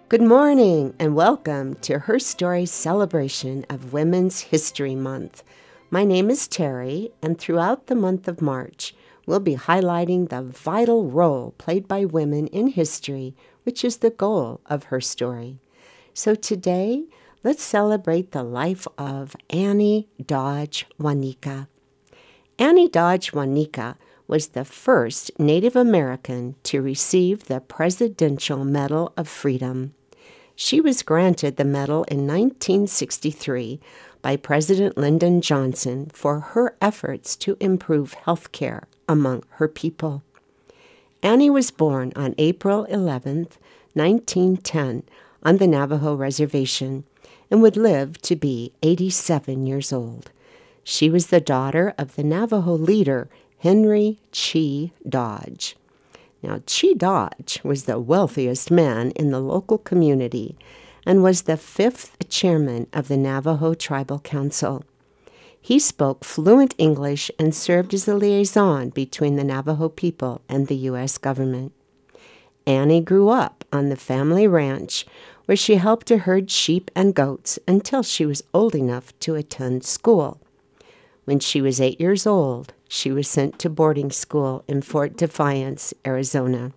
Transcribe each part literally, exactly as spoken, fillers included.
Good morning and welcome to Her Story celebration of Women's History Month. My name is Terry, and throughout the month of March, we'll be highlighting the vital role played by women in history, which is the goal of Her Story. So today, let's celebrate the life of Annie Dodge Wauneka. Annie Dodge Wauneka was the first Native American to receive the Presidential Medal of Freedom. She was granted the medal in nineteen sixty-three by President Lyndon Johnson for her efforts to improve health care among her people. Annie was born on April eleventh, nineteen ten, on the Navajo Reservation and would live to be eighty-seven years old. She was the daughter of the Navajo leader, Henry Chi Dodge. Now, Chi Dodge was the wealthiest man in the local community and was the fifth chairman of the Navajo Tribal Council. He spoke fluent English and served as a liaison between the Navajo people and the U S government. Annie grew up on the family ranch where she helped to herd sheep and goats until she was old enough to attend school. When she was eight years old, she was sent to boarding school in Fort Defiance, Arizona.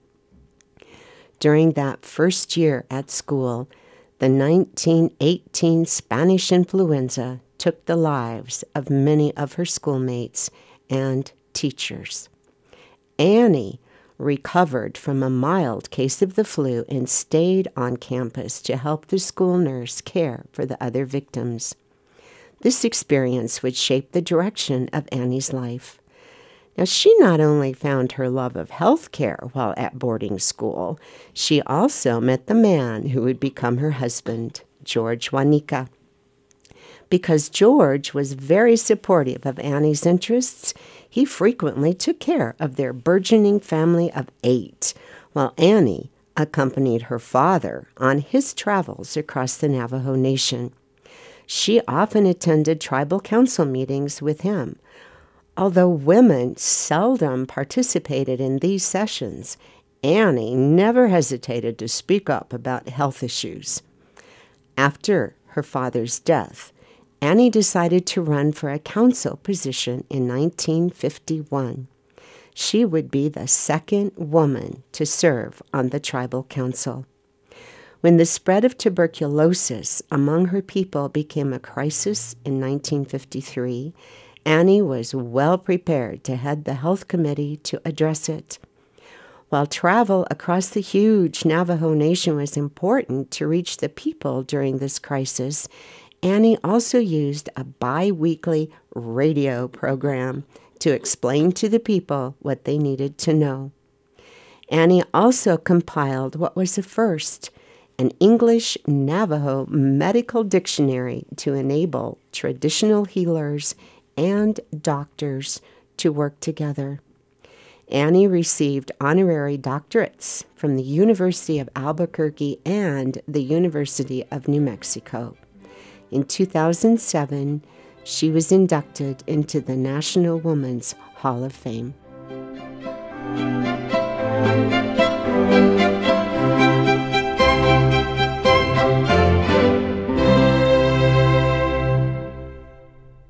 During that first year at school, the nineteen eighteen Spanish influenza took the lives of many of her schoolmates and teachers. Annie recovered from a mild case of the flu and stayed on campus to help the school nurse care for the other victims. This experience would shape the direction of Annie's life. Now, she not only found her love of health care while at boarding school, she also met the man who would become her husband, George Wauneka. Because George was very supportive of Annie's interests, he frequently took care of their burgeoning family of eight, while Annie accompanied her father on his travels across the Navajo Nation. She often attended tribal council meetings with him. Although women seldom participated in these sessions, Annie never hesitated to speak up about health issues. After her father's death, Annie decided to run for a council position in nineteen fifty-one. She would be the second woman to serve on the tribal council. When the spread of tuberculosis among her people became a crisis in nineteen fifty-three, Annie was well prepared to head the health committee to address it. While travel across the huge Navajo Nation was important to reach the people during this crisis, Annie also used a bi-weekly radio program to explain to the people what they needed to know. Annie also compiled what was a first, an English Navajo medical dictionary to enable traditional healers and doctors to work together. Annie received honorary doctorates from the University of Albuquerque and the University of New Mexico. In two thousand seven, she was inducted into the National Women's Hall of Fame.